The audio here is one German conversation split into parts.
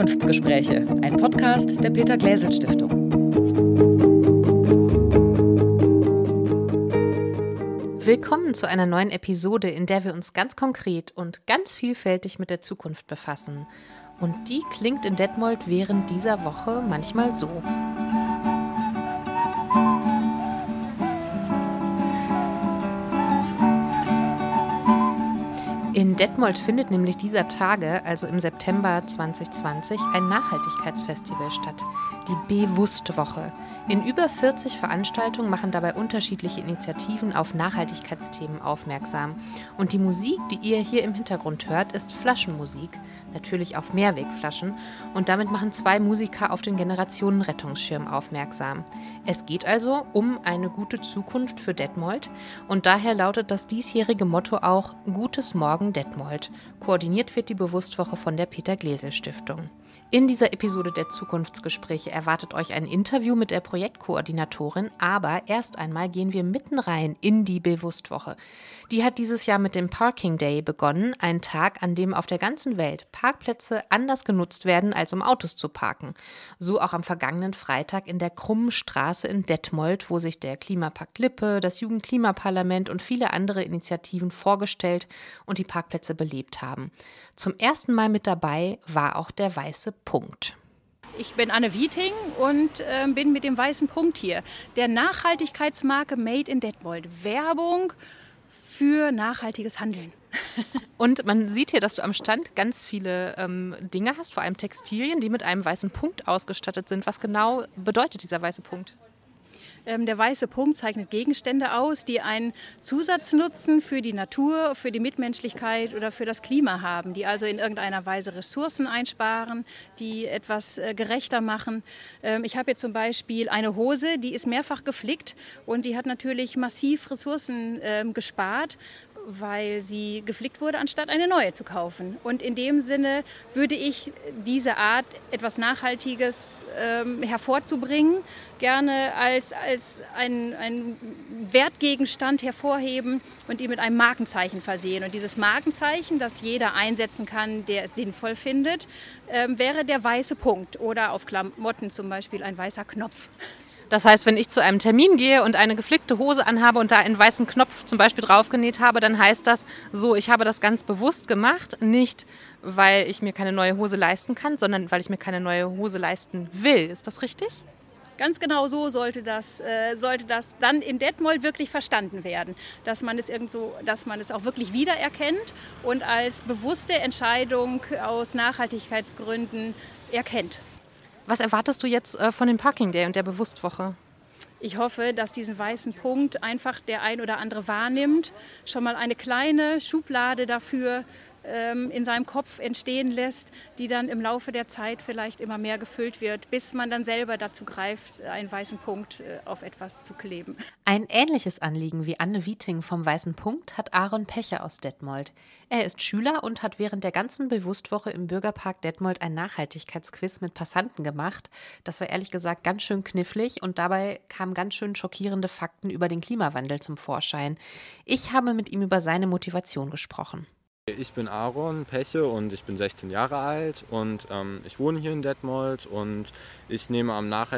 Zukunftsgespräche, ein Podcast der Peter-Gläsel-Stiftung. Willkommen zu einer neuen Episode, in der wir uns ganz konkret und ganz vielfältig mit der Zukunft befassen. Und die klingt in Detmold während dieser Woche manchmal so. In Detmold findet nämlich dieser Tage, also im September 2020, ein Nachhaltigkeitsfestival statt, die Bewusstwoche. In über 40 Veranstaltungen machen dabei unterschiedliche Initiativen auf Nachhaltigkeitsthemen aufmerksam. Und die Musik, die ihr hier im Hintergrund hört, ist Flaschenmusik, natürlich auf Mehrwegflaschen. Und damit machen zwei Musiker auf den Generationenrettungsschirm aufmerksam. Es geht also um eine gute Zukunft für Detmold. Und daher lautet das diesjährige Motto auch Gutes Morgen Detmold. Koordiniert wird die Bewusstwoche von der Peter-Gläsel-Stiftung. In dieser Episode der Zukunftsgespräche erwartet euch ein Interview mit der Projektkoordinatorin, aber erst einmal gehen wir mitten rein in die Bewusstwoche. Die hat dieses Jahr mit dem Parking Day begonnen, ein Tag, an dem auf der ganzen Welt Parkplätze anders genutzt werden, als um Autos zu parken. So auch am vergangenen Freitag in der Krummen Straße in Detmold, wo sich der Klimapakt Lippe, das Jugendklimaparlament und viele andere Initiativen vorgestellt und die Parkplätze belebt haben. Zum ersten Mal mit dabei war auch der Weiße Punkt. Ich bin Anne Wieting und bin mit dem Weißen Punkt hier, der Nachhaltigkeitsmarke Made in Detmold. Werbung für nachhaltiges Handeln. Und man sieht hier, dass du am Stand ganz viele Dinge hast, vor allem Textilien, die mit einem weißen Punkt ausgestattet sind. Was genau bedeutet dieser weiße Punkt? Der weiße Punkt zeichnet Gegenstände aus, die einen Zusatznutzen für die Natur, für die Mitmenschlichkeit oder für das Klima haben, die also in irgendeiner Weise Ressourcen einsparen, die etwas gerechter machen. Ich habe hier zum Beispiel eine Hose, die ist mehrfach geflickt und die hat natürlich massiv Ressourcen gespart, weil sie geflickt wurde, anstatt eine neue zu kaufen. Und in dem Sinne würde ich diese Art, etwas Nachhaltiges hervorzubringen, gerne als ein Wertgegenstand hervorheben und ihn mit einem Markenzeichen versehen. Und dieses Markenzeichen, das jeder einsetzen kann, der es sinnvoll findet, wäre der weiße Punkt oder auf Klamotten zum Beispiel ein weißer Knopf. Das heißt, wenn ich zu einem Termin gehe und eine geflickte Hose anhabe und da einen weißen Knopf zum Beispiel draufgenäht habe, dann heißt das so, ich habe das ganz bewusst gemacht, nicht weil ich mir keine neue Hose leisten kann, sondern weil ich mir keine neue Hose leisten will. Ist das richtig? Ganz genau so sollte das dann in Detmold wirklich verstanden werden, dass man es auch wirklich wiedererkennt und als bewusste Entscheidung aus Nachhaltigkeitsgründen erkennt. Was erwartest du jetzt von dem Parking Day und der Bewusstwoche? Ich hoffe, dass diesen weißen Punkt einfach der ein oder andere wahrnimmt, schon mal eine kleine Schublade dafür in seinem Kopf entstehen lässt, die dann im Laufe der Zeit vielleicht immer mehr gefüllt wird, bis man dann selber dazu greift, einen weißen Punkt auf etwas zu kleben. Ein ähnliches Anliegen wie Anne Wieting vom Weißen Punkt hat Aaron Pecher aus Detmold. Er ist Schüler und hat während der ganzen Bewusstwoche im Bürgerpark Detmold ein Nachhaltigkeitsquiz mit Passanten gemacht. Das war ehrlich gesagt ganz schön knifflig und dabei kamen ganz schön schockierende Fakten über den Klimawandel zum Vorschein. Ich habe mit ihm über seine Motivation gesprochen. Ich bin Aaron Peche und ich bin 16 Jahre alt und ich wohne hier in Detmold und ich nehme am an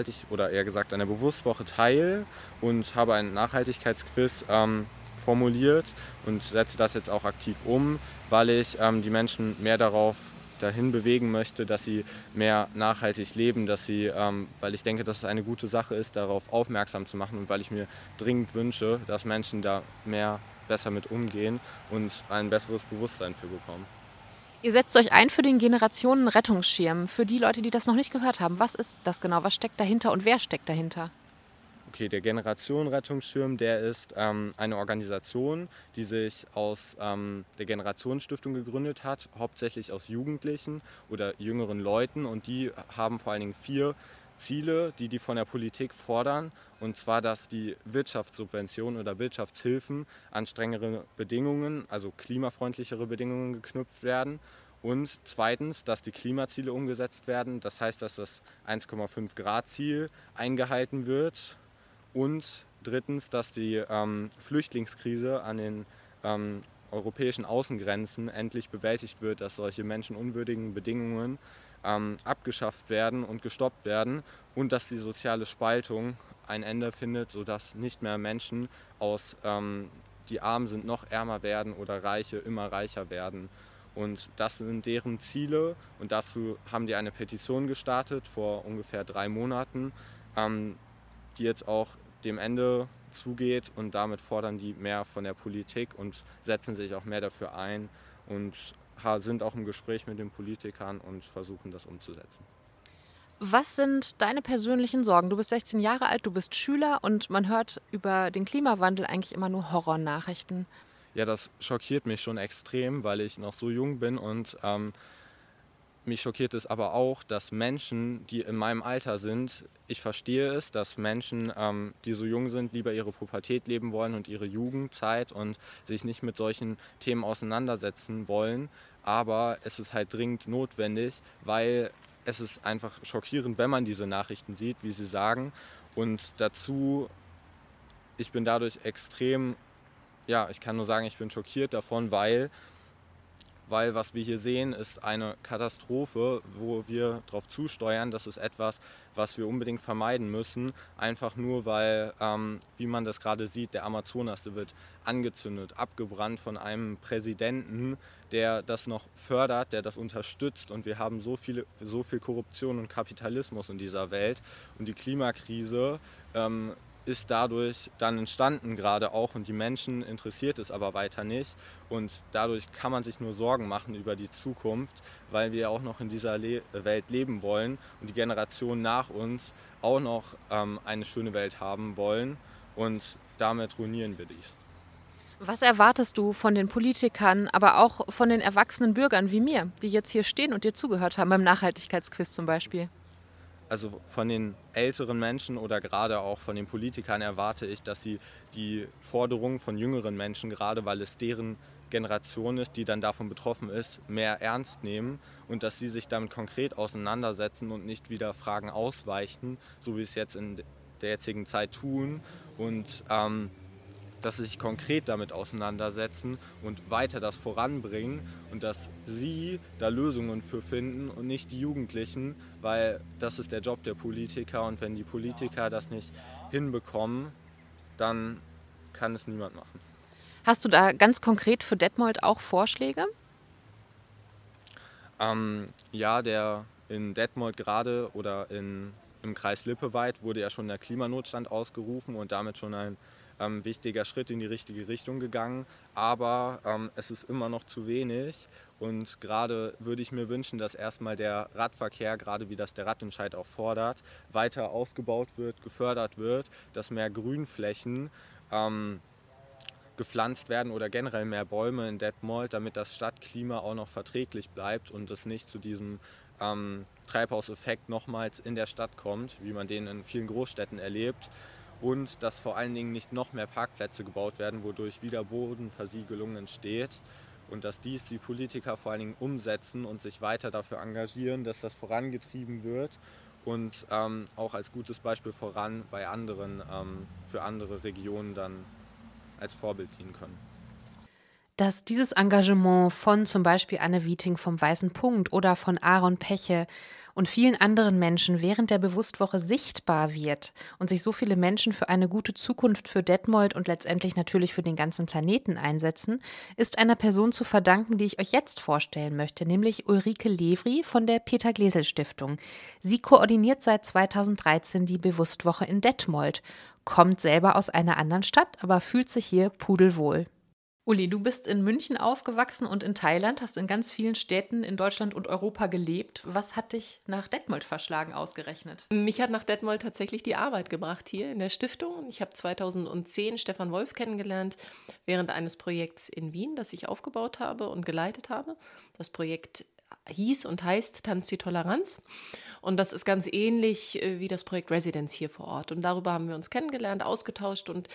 der Bewusstwoche teil und habe ein Nachhaltigkeitsquiz formuliert und setze das jetzt auch aktiv um, weil ich die Menschen mehr dahin bewegen möchte, dass sie mehr nachhaltig leben, weil ich denke, dass es eine gute Sache ist, darauf aufmerksam zu machen und weil ich mir dringend wünsche, dass Menschen da besser mit umgehen und ein besseres Bewusstsein für bekommen. Ihr setzt euch ein für den Generationenrettungsschirm. Für die Leute, die das noch nicht gehört haben, was ist das genau? Was steckt dahinter und wer steckt dahinter? Okay, der Generationenrettungsschirm, der ist eine Organisation, die sich aus der Generationenstiftung gegründet hat, hauptsächlich aus Jugendlichen oder jüngeren Leuten. Und die haben vor allen Dingen 4 Ziele, die von der Politik fordern. Und zwar, dass die Wirtschaftssubventionen oder Wirtschaftshilfen an strengere Bedingungen, also klimafreundlichere Bedingungen geknüpft werden. Und zweitens, dass die Klimaziele umgesetzt werden. Das heißt, dass das 1,5 Grad Ziel eingehalten wird. Und drittens, dass die Flüchtlingskrise an den europäischen Außengrenzen endlich bewältigt wird, dass solche menschenunwürdigen Bedingungen abgeschafft werden und gestoppt werden und dass die soziale Spaltung ein Ende findet, sodass nicht mehr Menschen die arm sind, noch ärmer werden oder Reiche immer reicher werden. Und das sind deren Ziele und dazu haben die eine Petition gestartet vor ungefähr 3 Monaten, die jetzt auch dem Ende zugeht und damit fordern die mehr von der Politik und setzen sich auch mehr dafür ein und sind auch im Gespräch mit den Politikern und versuchen das umzusetzen. Was sind deine persönlichen Sorgen? Du bist 16 Jahre alt, du bist Schüler und man hört über den Klimawandel eigentlich immer nur Horrornachrichten. Ja, das schockiert mich schon extrem, weil ich noch so jung bin und mich schockiert es aber auch, dass Menschen, die in meinem Alter sind, ich verstehe es, dass Menschen, die so jung sind, lieber ihre Pubertät leben wollen und ihre Jugendzeit und sich nicht mit solchen Themen auseinandersetzen wollen. Aber es ist halt dringend notwendig, weil es ist einfach schockierend, wenn man diese Nachrichten sieht, wie sie sagen. Und dazu, ich bin dadurch extrem, ich kann nur sagen, ich bin schockiert davon, weil was wir hier sehen, ist eine Katastrophe, wo wir darauf zusteuern. Das ist etwas, was wir unbedingt vermeiden müssen. Einfach nur, weil, wie man das gerade sieht, der Amazonas, der wird angezündet, abgebrannt von einem Präsidenten, der das noch fördert, der das unterstützt. Und wir haben so viel Korruption und Kapitalismus in dieser Welt. Und die Klimakrise ist dadurch dann entstanden gerade auch und die Menschen interessiert es aber weiter nicht und dadurch kann man sich nur Sorgen machen über die Zukunft, weil wir auch noch in dieser Welt leben wollen und die Generationen nach uns auch noch eine schöne Welt haben wollen und damit ruinieren wir dies. Was erwartest du von den Politikern, aber auch von den erwachsenen Bürgern wie mir, die jetzt hier stehen und dir zugehört haben beim Nachhaltigkeitsquiz zum Beispiel? Also von den älteren Menschen oder gerade auch von den Politikern erwarte ich, dass sie die Forderungen von jüngeren Menschen, gerade weil es deren Generation ist, die dann davon betroffen ist, mehr ernst nehmen und dass sie sich damit konkret auseinandersetzen und nicht wieder Fragen ausweichen, so wie es jetzt in der jetzigen Zeit tun und dass sie sich konkret damit auseinandersetzen und weiter das voranbringen und dass sie da Lösungen für finden und nicht die Jugendlichen, weil das ist der Job der Politiker und wenn die Politiker das nicht hinbekommen, dann kann es niemand machen. Hast du da ganz konkret für Detmold auch Vorschläge? Der in Detmold gerade oder im Kreis Lippeweit wurde ja schon der Klimanotstand ausgerufen und damit schon ein wichtiger Schritt in die richtige Richtung gegangen, aber es ist immer noch zu wenig und gerade würde ich mir wünschen, dass erstmal der Radverkehr, gerade wie das der Radentscheid auch fordert, weiter ausgebaut wird, gefördert wird, dass mehr Grünflächen gepflanzt werden oder generell mehr Bäume in Detmold, damit das Stadtklima auch noch verträglich bleibt und es nicht zu diesem Treibhauseffekt nochmals in der Stadt kommt, wie man den in vielen Großstädten erlebt. Und dass vor allen Dingen nicht noch mehr Parkplätze gebaut werden, wodurch wieder Bodenversiegelung entsteht. Und dass dies die Politiker vor allen Dingen umsetzen und sich weiter dafür engagieren, dass das vorangetrieben wird und auch als gutes Beispiel voran bei anderen, für andere Regionen dann als Vorbild dienen können. Dass dieses Engagement von zum Beispiel Anne Wieting vom Weißen Punkt oder von Aaron Peche und vielen anderen Menschen während der Bewusstwoche sichtbar wird und sich so viele Menschen für eine gute Zukunft für Detmold und letztendlich natürlich für den ganzen Planeten einsetzen, ist einer Person zu verdanken, die ich euch jetzt vorstellen möchte, nämlich Ulrike Levry von der Peter-Glesel-Stiftung. Sie koordiniert seit 2013 die Bewusstwoche in Detmold, kommt selber aus einer anderen Stadt, aber fühlt sich hier pudelwohl. Uli, du bist in München aufgewachsen und in Thailand, hast in ganz vielen Städten in Deutschland und Europa gelebt. Was hat dich nach Detmold verschlagen ausgerechnet? Mich hat nach Detmold tatsächlich die Arbeit gebracht hier in der Stiftung. Ich habe 2010 Stefan Wolf kennengelernt während eines Projekts in Wien, das ich aufgebaut habe und geleitet habe. Das Projekt hieß und heißt Tanz die Toleranz. Und das ist ganz ähnlich wie das Projekt Residence hier vor Ort. Und darüber haben wir uns kennengelernt, ausgetauscht und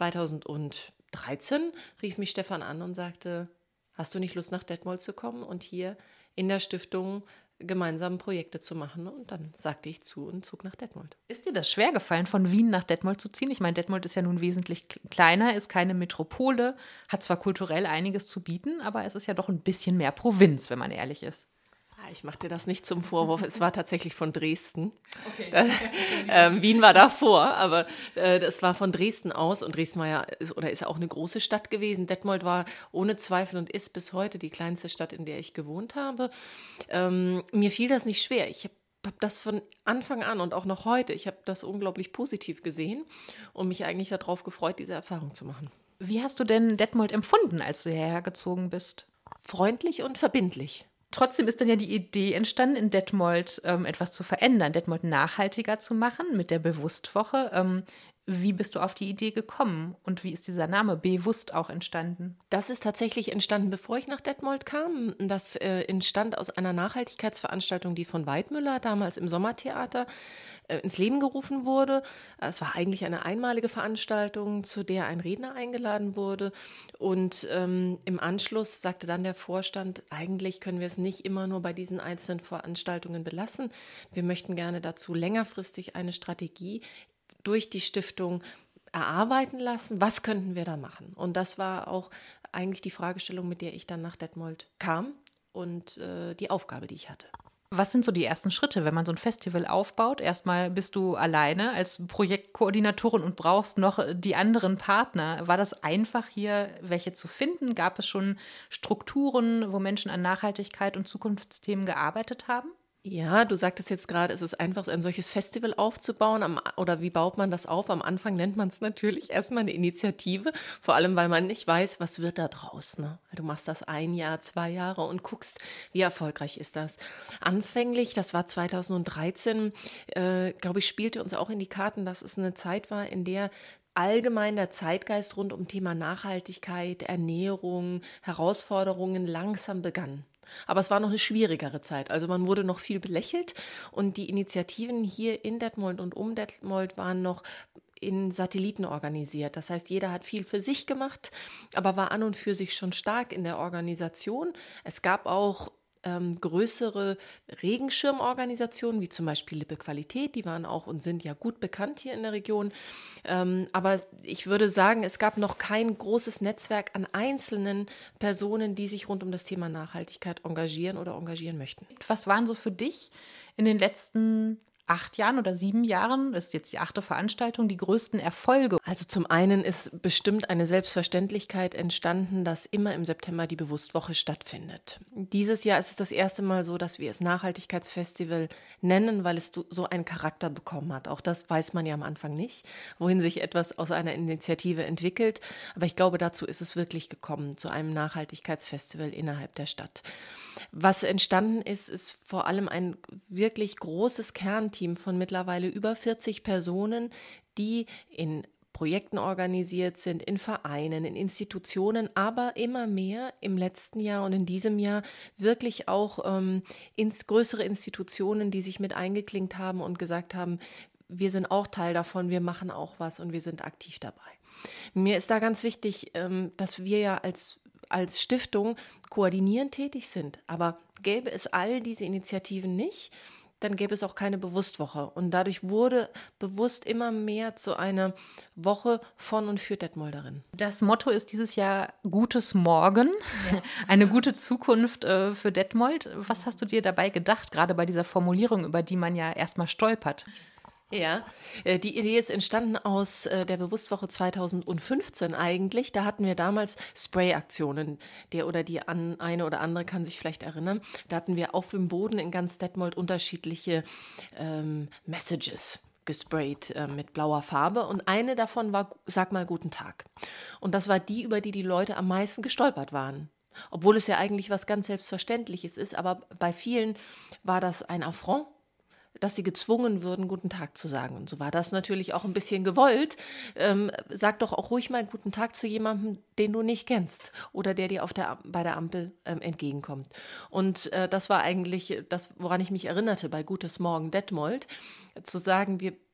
2013 rief mich Stefan an und sagte, hast du nicht Lust nach Detmold zu kommen und hier in der Stiftung gemeinsam Projekte zu machen. Und dann sagte ich zu und zog nach Detmold. Ist dir das schwer gefallen, von Wien nach Detmold zu ziehen? Ich meine, Detmold ist ja nun wesentlich kleiner, ist keine Metropole, hat zwar kulturell einiges zu bieten, aber es ist ja doch ein bisschen mehr Provinz, wenn man ehrlich ist. Ich mache dir das nicht zum Vorwurf, es war tatsächlich von Dresden. Okay. Wien war davor, aber das war von Dresden aus und Dresden war ja ist auch eine große Stadt gewesen. Detmold war ohne Zweifel und ist bis heute die kleinste Stadt, in der ich gewohnt habe. Mir fiel das nicht schwer. Ich habe das von Anfang an und auch noch heute, ich habe das unglaublich positiv gesehen und mich eigentlich darauf gefreut, diese Erfahrung zu machen. Wie hast du denn Detmold empfunden, als du hierher gezogen bist? Freundlich und verbindlich. Trotzdem ist dann ja die Idee entstanden, in Detmold etwas zu verändern, Detmold nachhaltiger zu machen mit der Bewusstwoche. Wie bist du auf die Idee gekommen und wie ist dieser Name Bewusst auch entstanden? Das ist tatsächlich entstanden, bevor ich nach Detmold kam. Das entstand aus einer Nachhaltigkeitsveranstaltung, die von Weidmüller damals im Sommertheater ins Leben gerufen wurde. Es war eigentlich eine einmalige Veranstaltung, zu der ein Redner eingeladen wurde. Und im Anschluss sagte dann der Vorstand, eigentlich können wir es nicht immer nur bei diesen einzelnen Veranstaltungen belassen. Wir möchten gerne dazu längerfristig eine Strategie durch die Stiftung erarbeiten lassen. Was könnten wir da machen? Und das war auch eigentlich die Fragestellung, mit der ich dann nach Detmold kam und die Aufgabe, die ich hatte. Was sind so die ersten Schritte, wenn man so ein Festival aufbaut? Erstmal bist du alleine als Projektkoordinatorin und brauchst noch die anderen Partner. War das einfach, hier welche zu finden? Gab es schon Strukturen, wo Menschen an Nachhaltigkeit und Zukunftsthemen gearbeitet haben? Ja, du sagtest jetzt gerade, es ist einfach so ein solches Festival aufzubauen oder wie baut man das auf? Am Anfang nennt man es natürlich erstmal eine Initiative, vor allem weil man nicht weiß, was wird da draus. Ne? Du machst das 1 Jahr, 2 Jahre und guckst, wie erfolgreich ist das. Anfänglich, das war 2013, glaube ich, spielte uns auch in die Karten, dass es eine Zeit war, in der allgemein der Zeitgeist rund um Thema Nachhaltigkeit, Ernährung, Herausforderungen langsam begann. Aber es war noch eine schwierigere Zeit. Also man wurde noch viel belächelt und die Initiativen hier in Detmold und um Detmold waren noch in Satelliten organisiert. Das heißt, jeder hat viel für sich gemacht, aber war an und für sich schon stark in der Organisation. Es gab auch größere Regenschirmorganisationen, wie zum Beispiel Lippe Qualität, die waren auch und sind ja gut bekannt hier in der Region. Aber ich würde sagen, es gab noch kein großes Netzwerk an einzelnen Personen, die sich rund um das Thema Nachhaltigkeit engagieren oder engagieren möchten. Was waren so für dich in den letzten 8 Jahren oder 7 Jahren, das ist jetzt die 8. Veranstaltung, die größten Erfolge? Also zum einen ist bestimmt eine Selbstverständlichkeit entstanden, dass immer im September die Bewusstwoche stattfindet. Dieses Jahr ist es das erste Mal so, dass wir es Nachhaltigkeitsfestival nennen, weil es so einen Charakter bekommen hat. Auch das weiß man ja am Anfang nicht, wohin sich etwas aus einer Initiative entwickelt. Aber ich glaube, dazu ist es wirklich gekommen, zu einem Nachhaltigkeitsfestival innerhalb der Stadt. Was entstanden ist, ist vor allem ein wirklich großes Kernteam von mittlerweile über 40 Personen, die in Projekten organisiert sind, in Vereinen, in Institutionen, aber immer mehr im letzten Jahr und in diesem Jahr wirklich auch größere Institutionen, die sich mit eingeklinkt haben und gesagt haben, wir sind auch Teil davon, wir machen auch was und wir sind aktiv dabei. Mir ist da ganz wichtig, dass wir ja als Stiftung koordinierend tätig sind. Aber gäbe es all diese Initiativen nicht, dann gäbe es auch keine Bewusstwoche. Und dadurch wurde bewusst immer mehr zu einer Woche von und für Detmolderinnen. Das Motto ist dieses Jahr Gutes Morgen, eine gute Zukunft für Detmold. Was hast du dir dabei gedacht, gerade bei dieser Formulierung, über die man ja erstmal stolpert? Ja, die Idee ist entstanden aus der Bewusstwoche 2015 eigentlich. Da hatten wir damals Spray-Aktionen. Der oder die eine oder andere kann sich vielleicht erinnern. Da hatten wir auf dem Boden in ganz Detmold unterschiedliche Messages gesprayt mit blauer Farbe. Und eine davon war, sag mal guten Tag. Und das war die, über die Leute am meisten gestolpert waren. Obwohl es ja eigentlich was ganz Selbstverständliches ist. Aber bei vielen war das ein Affront, dass sie gezwungen würden, guten Tag zu sagen. Und so war das natürlich auch ein bisschen gewollt. Sag doch auch ruhig mal guten Tag zu jemandem, den du nicht kennst oder der dir bei der Ampel entgegenkommt. Und das war eigentlich das, woran ich mich erinnerte bei Gutes Morgen Detmold, zu sagen, wir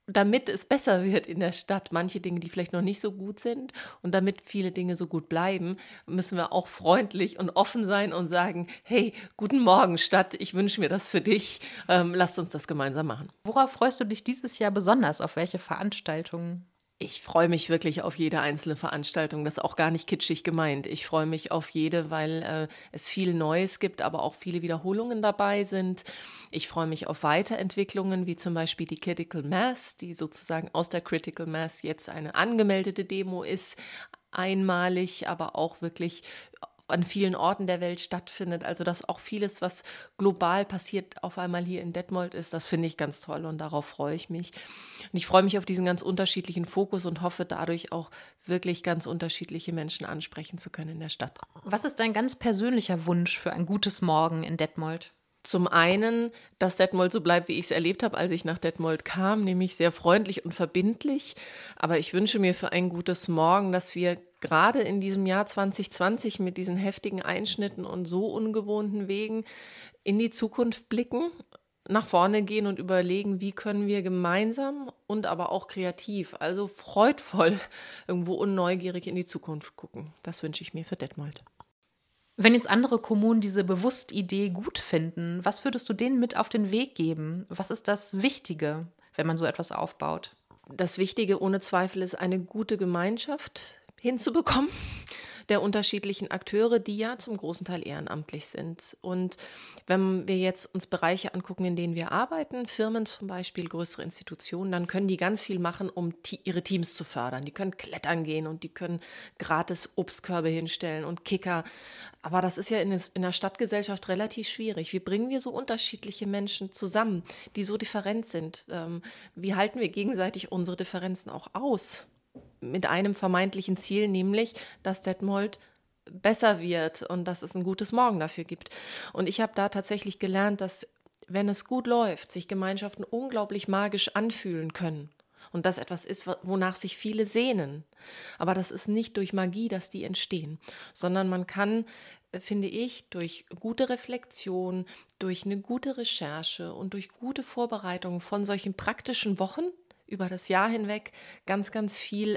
damit es besser wird in der Stadt, manche Dinge, die vielleicht noch nicht so gut sind und damit viele Dinge so gut bleiben, müssen wir auch freundlich und offen sein und sagen, hey, guten Morgen Stadt, ich wünsche mir das für dich, lasst uns das gemeinsam machen. Worauf freust du dich dieses Jahr besonders? Auf welche Veranstaltungen? Ich freue mich wirklich auf jede einzelne Veranstaltung, das ist auch gar nicht kitschig gemeint. Ich freue mich auf jede, weil es viel Neues gibt, aber auch viele Wiederholungen dabei sind. Ich freue mich auf Weiterentwicklungen, wie zum Beispiel die Critical Mass, die sozusagen aus der Critical Mass jetzt eine angemeldete Demo ist, einmalig, aber auch wirklich an vielen Orten der Welt stattfindet. Also dass auch vieles, was global passiert, auf einmal hier in Detmold ist, das finde ich ganz toll und darauf freue ich mich. Und ich freue mich auf diesen ganz unterschiedlichen Fokus und hoffe dadurch auch wirklich ganz unterschiedliche Menschen ansprechen zu können in der Stadt. Was ist dein ganz persönlicher Wunsch für ein gutes Morgen in Detmold? Zum einen, dass Detmold so bleibt, wie ich es erlebt habe, als ich nach Detmold kam, nämlich sehr freundlich und verbindlich. Aber ich wünsche mir für ein gutes Morgen, dass wir gerade in diesem Jahr 2020 mit diesen heftigen Einschnitten und so ungewohnten Wegen in die Zukunft blicken, nach vorne gehen und überlegen, wie können wir gemeinsam und aber auch kreativ, also freudvoll, irgendwo und neugierig in die Zukunft gucken. Das wünsche ich mir für Detmold. Wenn jetzt andere Kommunen diese Bewusst-Idee gut finden, was würdest du denen mit auf den Weg geben? Was ist das Wichtige, wenn man so etwas aufbaut? Das Wichtige ohne Zweifel ist, eine gute Gemeinschaft hinzubekommen der unterschiedlichen Akteure, die ja zum großen Teil ehrenamtlich sind. Und wenn wir jetzt uns Bereiche angucken, in denen wir arbeiten, Firmen zum Beispiel, größere Institutionen, dann können die ganz viel machen, um ihre Teams zu fördern. Die können klettern gehen und die können gratis Obstkörbe hinstellen und Kicker. Aber das ist ja in der Stadtgesellschaft relativ schwierig. Wie bringen wir so unterschiedliche Menschen zusammen, die so different sind? Wie halten wir gegenseitig unsere Differenzen auch aus? Mit einem vermeintlichen Ziel, nämlich, dass Detmold besser wird und dass es ein gutes Morgen dafür gibt. Und ich habe da tatsächlich gelernt, dass, wenn es gut läuft, sich Gemeinschaften unglaublich magisch anfühlen können. Und das etwas ist, wonach sich viele sehnen. Aber das ist nicht durch Magie, dass die entstehen, sondern man kann, finde ich, durch gute Reflexion, durch eine gute Recherche und durch gute Vorbereitung von solchen praktischen Wochen über das Jahr hinweg ganz, ganz viel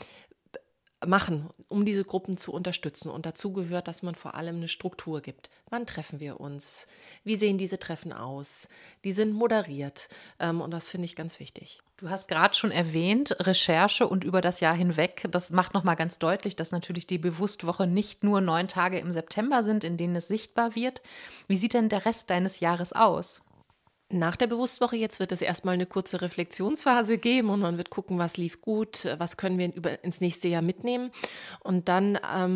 machen, um diese Gruppen zu unterstützen. Und dazu gehört, dass man vor allem eine Struktur gibt. Wann treffen wir uns? Wie sehen diese Treffen aus? Die sind moderiert und das finde ich ganz wichtig. Du hast gerade schon erwähnt, Recherche und über das Jahr hinweg. Das macht nochmal ganz deutlich, dass natürlich die Bewusstwoche nicht nur 9 Tage im September sind, in denen es sichtbar wird. Wie sieht denn der Rest deines Jahres aus? Nach der Bewusstwoche jetzt wird es erstmal eine kurze Reflexionsphase geben und man wird gucken, was lief gut, was können wir ins nächste Jahr mitnehmen. Und dann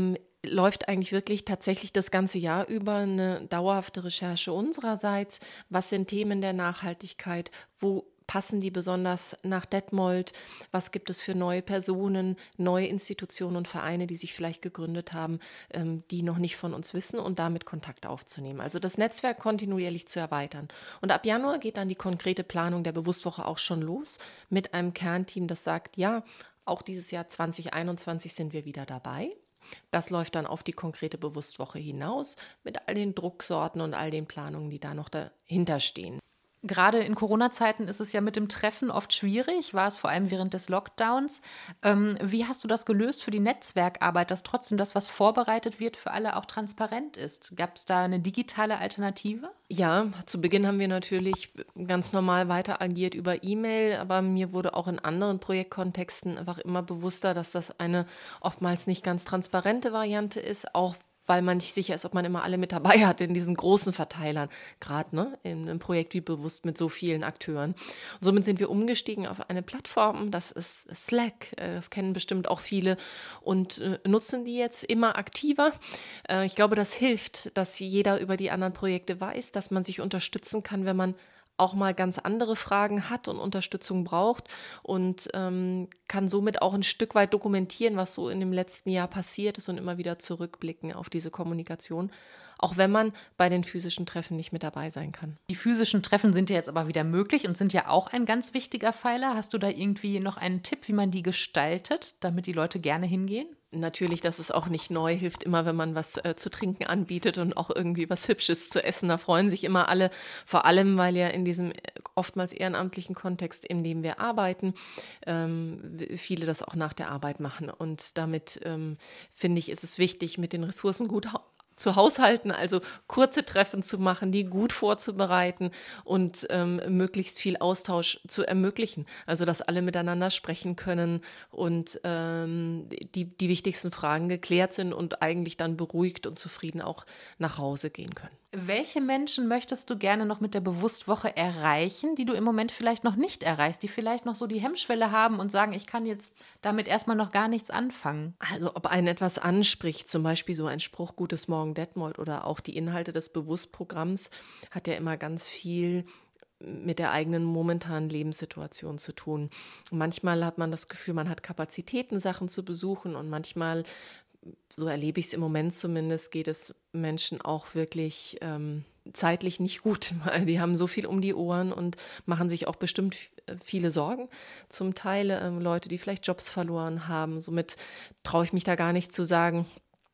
läuft eigentlich wirklich tatsächlich das ganze Jahr über eine dauerhafte Recherche unsererseits. Was sind Themen der Nachhaltigkeit? Wo passen die besonders nach Detmold? Was gibt es für neue Personen, neue Institutionen und Vereine, die sich vielleicht gegründet haben, die noch nicht von uns wissen und damit Kontakt aufzunehmen? Also das Netzwerk kontinuierlich zu erweitern. Und ab Januar geht dann die konkrete Planung der Bewusstwoche auch schon los mit einem Kernteam, das sagt, ja, auch dieses Jahr 2021 sind wir wieder dabei. Das läuft dann auf die konkrete Bewusstwoche hinaus mit all den Drucksorten und all den Planungen, die da noch dahinter stehen. Gerade in Corona-Zeiten ist es ja mit dem Treffen oft schwierig, war es vor allem während des Lockdowns. Wie hast du das gelöst für die Netzwerkarbeit, dass trotzdem das, was vorbereitet wird, für alle auch transparent ist? Gab es da eine digitale Alternative? Ja, zu Beginn haben wir natürlich ganz normal weiter agiert über E-Mail, aber mir wurde auch in anderen Projektkontexten einfach immer bewusster, dass das eine oftmals nicht ganz transparente Variante ist, auch weil man nicht sicher ist, ob man immer alle mit dabei hat in diesen großen Verteilern, gerade in einem Projekt wie Bewusst mit so vielen Akteuren. Und somit sind wir umgestiegen auf eine Plattform, das ist Slack, das kennen bestimmt auch viele und nutzen die jetzt immer aktiver. Ich glaube, das hilft, dass jeder über die anderen Projekte weiß, dass man sich unterstützen kann, wenn man auch mal ganz andere Fragen hat und Unterstützung braucht und kann somit auch ein Stück weit dokumentieren, was so in dem letzten Jahr passiert ist und immer wieder zurückblicken auf diese Kommunikation. auch wenn man bei den physischen Treffen nicht mit dabei sein kann. Die physischen Treffen sind ja jetzt aber wieder möglich und sind ja auch ein ganz wichtiger Pfeiler. Hast du da irgendwie noch einen Tipp, wie man die gestaltet, damit die Leute gerne hingehen? Natürlich, das ist auch nicht neu, hilft immer, wenn man was zu trinken anbietet und auch irgendwie was Hübsches zu essen. Da freuen sich immer alle, vor allem, weil ja in diesem oftmals ehrenamtlichen Kontext, in dem wir arbeiten, viele das auch nach der Arbeit machen. Und damit, finde ich, ist es wichtig, mit den Ressourcen gut zu haushalten, also kurze Treffen zu machen, die gut vorzubereiten und möglichst viel Austausch zu ermöglichen. Also dass alle miteinander sprechen können und die wichtigsten Fragen geklärt sind und eigentlich dann beruhigt und zufrieden auch nach Hause gehen können. Welche Menschen möchtest du gerne noch mit der Bewusstwoche erreichen, die du im Moment vielleicht noch nicht erreichst, die vielleicht noch so die Hemmschwelle haben und sagen, ich kann jetzt damit erstmal noch gar nichts anfangen? Also ob einen etwas anspricht, zum Beispiel so ein Spruch, Gutes Morgen Detmold oder auch die Inhalte des Bewusstprogramms, hat ja immer ganz viel mit der eigenen momentanen Lebenssituation zu tun. Und manchmal hat man das Gefühl, man hat Kapazitäten, Sachen zu besuchen und manchmal, so erlebe ich es im Moment zumindest, geht es Menschen auch wirklich zeitlich nicht gut, weil die haben so viel um die Ohren und machen sich auch bestimmt viele Sorgen. Zum Teil Leute, die vielleicht Jobs verloren haben. Somit traue ich mich da gar nicht zu sagen,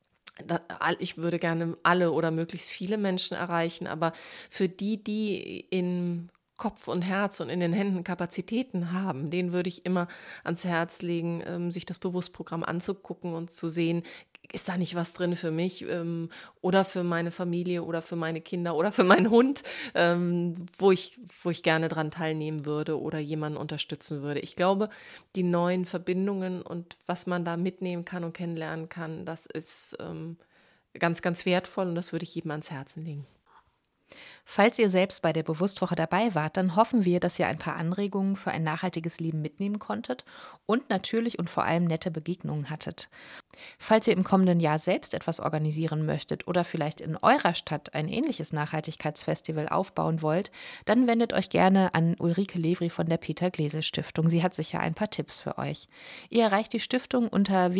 ich würde gerne alle oder möglichst viele Menschen erreichen, aber für die in Kopf und Herz und in den Händen Kapazitäten haben, denen würde ich immer ans Herz legen, sich das Bewusstprogramm anzugucken und zu sehen, ist da nicht was drin für mich oder für meine Familie oder für meine Kinder oder für meinen Hund, wo ich gerne dran teilnehmen würde oder jemanden unterstützen würde. Ich glaube, die neuen Verbindungen und was man da mitnehmen kann und kennenlernen kann, das ist ganz, ganz wertvoll und das würde ich jedem ans Herzen legen. Falls ihr selbst bei der Bewusstwoche dabei wart, dann hoffen wir, dass ihr ein paar Anregungen für ein nachhaltiges Leben mitnehmen konntet und natürlich und vor allem nette Begegnungen hattet. Falls ihr im kommenden Jahr selbst etwas organisieren möchtet oder vielleicht in eurer Stadt ein ähnliches Nachhaltigkeitsfestival aufbauen wollt, dann wendet euch gerne an Ulrike Levry von der Peter-Gläsel-Stiftung. Sie hat sicher ein paar Tipps für euch. Ihr erreicht die Stiftung unter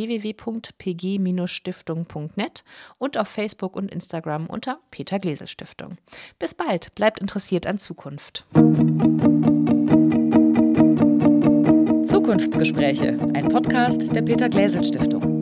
www.pg-stiftung.net und auf Facebook und Instagram unter Peter-Gläsel-Stiftung. Bis bald, bleibt interessiert an Zukunft. Zukunftsgespräche, ein Podcast der Peter-Gläsel-Stiftung.